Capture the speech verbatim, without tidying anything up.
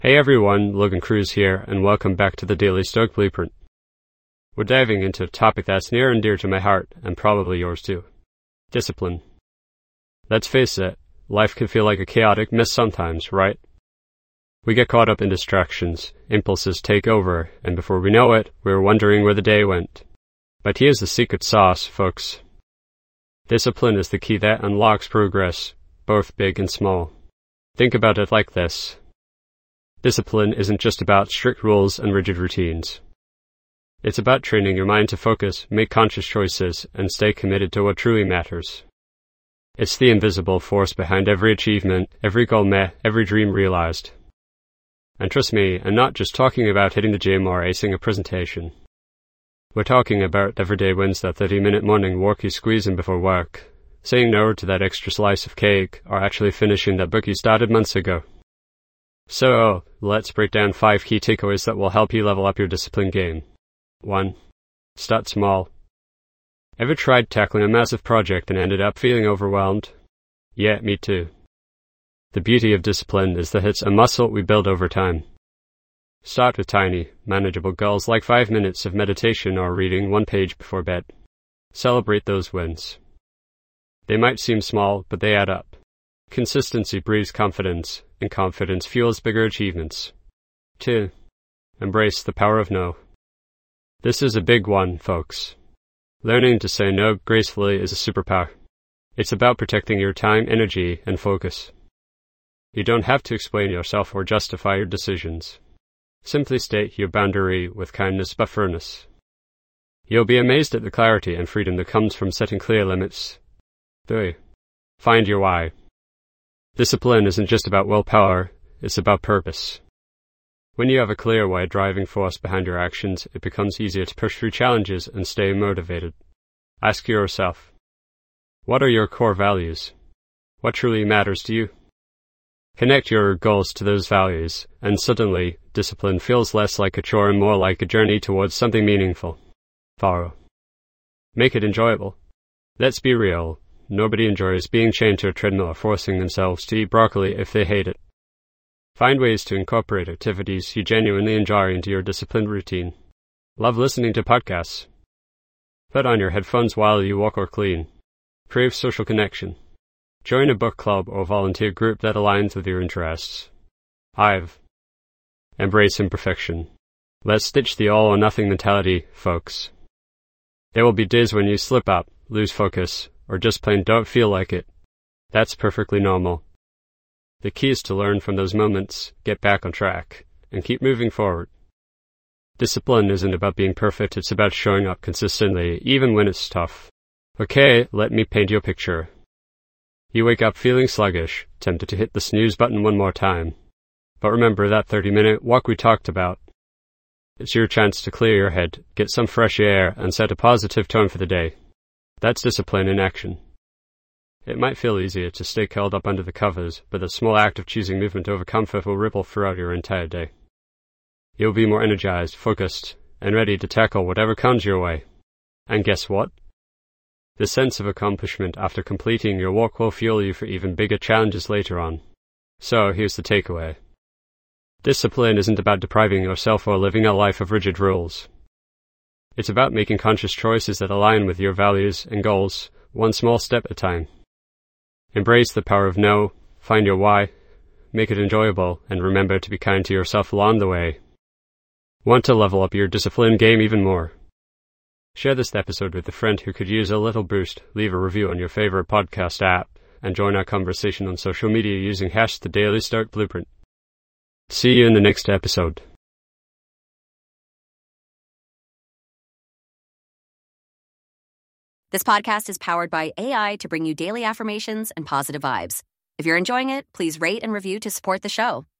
Hey everyone, Logan Cruz here, and welcome back to the Daily Stoic Blueprint. We're diving into a topic that's near and dear to my heart, and probably yours too. Discipline. Let's face it, life can feel like a chaotic mess sometimes, right? We get caught up in distractions, impulses take over, and before we know it, we're wondering where the day went. But here's the secret sauce, folks. Discipline is the key that unlocks progress, both big and small. Think about it like this. Discipline isn't just about strict rules and rigid routines. It's about training your mind to focus, make conscious choices, and stay committed to what truly matters. It's the invisible force behind every achievement, every goal met, every dream realized. And trust me, I'm not just talking about hitting the gym or acing a presentation. We're talking about everyday wins, that thirty-minute morning walk you squeeze in before work, saying no to that extra slice of cake, or actually finishing that book you started months ago. So, let's break down five key takeaways that will help you level up your discipline game. one. Start small. Ever tried tackling a massive project and ended up feeling overwhelmed? Yeah, me too. The beauty of discipline is that it's a muscle we build over time. Start with tiny, manageable goals like five minutes of meditation or reading one page before bed. Celebrate those wins. They might seem small, but they add up. Consistency breeds confidence, and confidence fuels bigger achievements. two. Embrace the power of no. This is a big one, folks. Learning to say no gracefully is a superpower. It's about protecting your time, energy, and focus. You don't have to explain yourself or justify your decisions. Simply state your boundary with kindness but firmness. You'll be amazed at the clarity and freedom that comes from setting clear limits. three. Find your why. Discipline isn't just about willpower, it's about purpose. When you have a clear why driving force behind your actions, it becomes easier to push through challenges and stay motivated. Ask yourself, what are your core values? What truly matters to you? Connect your goals to those values, and suddenly, discipline feels less like a chore and more like a journey towards something meaningful. four. Make it enjoyable. Let's be real. Nobody enjoys being chained to a treadmill or forcing themselves to eat broccoli if they hate it. Find ways to incorporate activities you genuinely enjoy into your disciplined routine. Love listening to podcasts? Put on your headphones while you walk or clean. Crave social connection? Join a book club or volunteer group that aligns with your interests. five. Embrace imperfection. Let's ditch the all or nothing mentality, folks. There will be days when you slip up, lose focus, or just plain don't feel like it. That's perfectly normal. The key is to learn from those moments, get back on track, and keep moving forward. Discipline isn't about being perfect, it's about showing up consistently, even when it's tough. Okay, let me paint you a picture. You wake up feeling sluggish, tempted to hit the snooze button one more time. But remember that thirty-minute walk we talked about. It's your chance to clear your head, get some fresh air, and set a positive tone for the day. That's discipline in action. It might feel easier to stay curled up under the covers, but the small act of choosing movement over comfort will ripple throughout your entire day. You'll be more energized, focused, and ready to tackle whatever comes your way. And guess what? The sense of accomplishment after completing your walk will fuel you for even bigger challenges later on. So here's the takeaway. Discipline isn't about depriving yourself or living a life of rigid rules. It's about making conscious choices that align with your values and goals, one small step at a time. Embrace the power of no, find your why, make it enjoyable, and remember to be kind to yourself along the way. Want to level up your discipline game even more? Share this episode with a friend who could use a little boost, leave a review on your favorite podcast app, and join our conversation on social media using hash the Daily Stoic Blueprint. See you in the next episode. This podcast is powered by A I to bring you daily affirmations and positive vibes. If you're enjoying it, please rate and review to support the show.